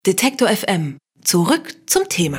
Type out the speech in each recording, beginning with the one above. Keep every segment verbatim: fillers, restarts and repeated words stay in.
Detektor F M. Zurück zum Thema.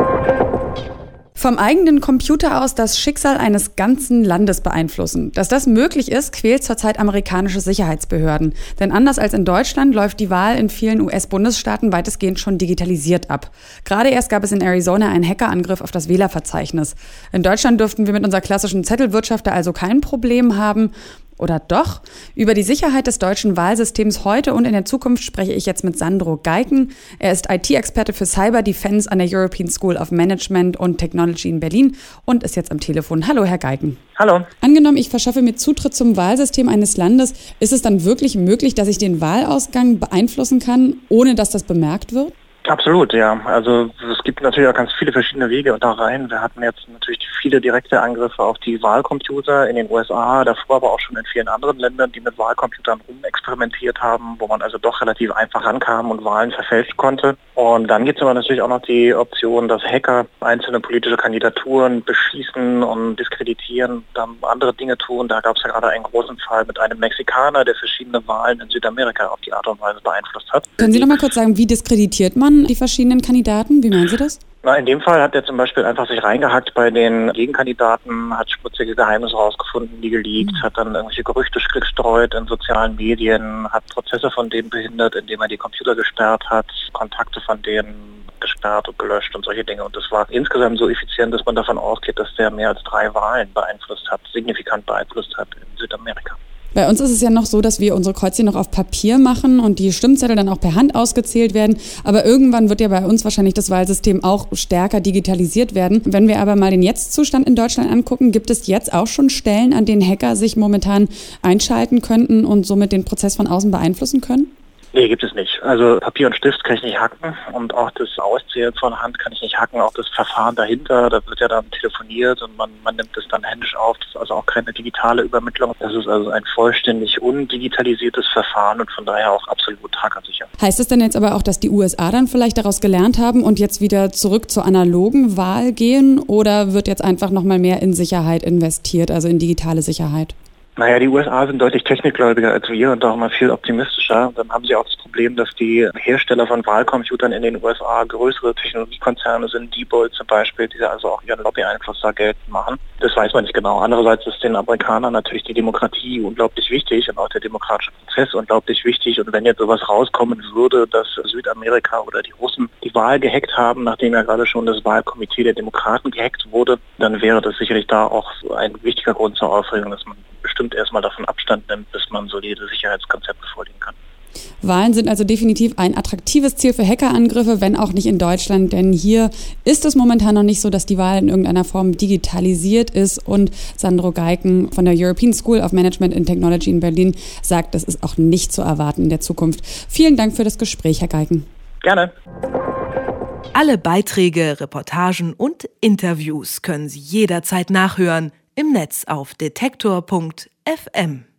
Vom eigenen Computer aus das Schicksal eines ganzen Landes beeinflussen. Dass das möglich ist, quält zurzeit amerikanische Sicherheitsbehörden. Denn anders als in Deutschland läuft die Wahl in vielen U S-Bundesstaaten weitestgehend schon digitalisiert ab. Gerade erst gab es in Arizona einen Hackerangriff auf das Wählerverzeichnis. In Deutschland dürften wir mit unserer klassischen Zettelwirtschaft da also kein Problem haben. Oder doch? Über die Sicherheit des deutschen Wahlsystems heute und in der Zukunft spreche ich jetzt mit Sandro Geiken. Er ist I T-Experte für Cyber Defense an der European School of Management und Technology in Berlin und ist jetzt am Telefon. Hallo, Herr Geiken. Hallo. Angenommen, ich verschaffe mir Zutritt zum Wahlsystem eines Landes. Ist es dann wirklich möglich, dass ich den Wahlausgang beeinflussen kann, ohne dass das bemerkt wird? Absolut, ja. Also es gibt natürlich auch ganz viele verschiedene Wege da rein. Wir hatten jetzt natürlich viele direkte Angriffe auf die Wahlcomputer in den U S A, davor aber auch schon in vielen anderen Ländern, die mit Wahlcomputern rumexperimentiert haben, wo man also doch relativ einfach rankam und Wahlen verfälschen konnte. Und dann gibt es aber natürlich auch noch die Option, dass Hacker einzelne politische Kandidaturen beschießen und diskreditieren, dann andere Dinge tun. Da gab es ja gerade einen großen Fall mit einem Mexikaner, der verschiedene Wahlen in Südamerika auf die Art und Weise beeinflusst hat. Können Sie noch mal kurz sagen, wie diskreditiert man die verschiedenen Kandidaten? Wie meinen Sie das? Na, in dem Fall hat er zum Beispiel einfach sich reingehackt bei den Gegenkandidaten, hat schmutzige Geheimnisse rausgefunden, die geleakt, mhm. hat dann irgendwelche Gerüchte gestreut in sozialen Medien, hat Prozesse von denen behindert, indem er die Computer gesperrt hat, Kontakte von denen gesperrt und gelöscht und solche Dinge. Und das war insgesamt so effizient, dass man davon ausgeht, dass der mehr als drei Wahlen beeinflusst hat, signifikant beeinflusst hat in Südamerika. Bei uns ist es ja noch so, dass wir unsere Kreuzchen noch auf Papier machen und die Stimmzettel dann auch per Hand ausgezählt werden. Aber irgendwann wird ja bei uns wahrscheinlich das Wahlsystem auch stärker digitalisiert werden. Wenn wir aber mal den Jetzt-Zustand in Deutschland angucken, gibt es jetzt auch schon Stellen, an denen Hacker sich momentan einschalten könnten und somit den Prozess von außen beeinflussen können? Nee, gibt es nicht. Also Papier und Stift kann ich nicht hacken und auch das Auszählen von Hand kann ich nicht hacken. Auch das Verfahren dahinter, da wird ja dann telefoniert und man, man nimmt es dann händisch auf. Das ist also auch keine digitale Übermittlung. Das ist also ein vollständig undigitalisiertes Verfahren und von daher auch absolut hackersicher. Heißt das denn jetzt aber auch, dass die U S A dann vielleicht daraus gelernt haben und jetzt wieder zurück zur analogen Wahl gehen? Oder wird jetzt einfach nochmal mehr in Sicherheit investiert, also in digitale Sicherheit? Naja, die U S A sind deutlich technikgläubiger als wir und auch mal viel optimistischer. Dann haben sie auch das Problem, dass die Hersteller von Wahlcomputern in den U S A größere Technologiekonzerne sind, Diebold zum Beispiel, die also auch ihren Lobby-Einfluss da geltend machen. Das weiß man nicht genau. Andererseits ist den Amerikanern natürlich die Demokratie unglaublich wichtig und auch der demokratische Prozess unglaublich wichtig. Und wenn jetzt sowas rauskommen würde, dass Südamerika oder die Russen die Wahl gehackt haben, nachdem ja gerade schon das Wahlkomitee der Demokraten gehackt wurde, dann wäre das sicherlich da auch ein wichtiger Grund zur Aufregung, dass man bestimmt erstmal davon Abstand nimmt, bis man solide Sicherheitskonzepte vorlegen kann. Wahlen sind also definitiv ein attraktives Ziel für Hackerangriffe, wenn auch nicht in Deutschland, denn hier ist es momentan noch nicht so, dass die Wahl in irgendeiner Form digitalisiert ist und Sandro Geiken von der European School of Management and Technology in Berlin sagt, das ist auch nicht zu erwarten in der Zukunft. Vielen Dank für das Gespräch, Herr Geiken. Gerne. Alle Beiträge, Reportagen und Interviews können Sie jederzeit nachhören im Netz auf detektor punkt f m.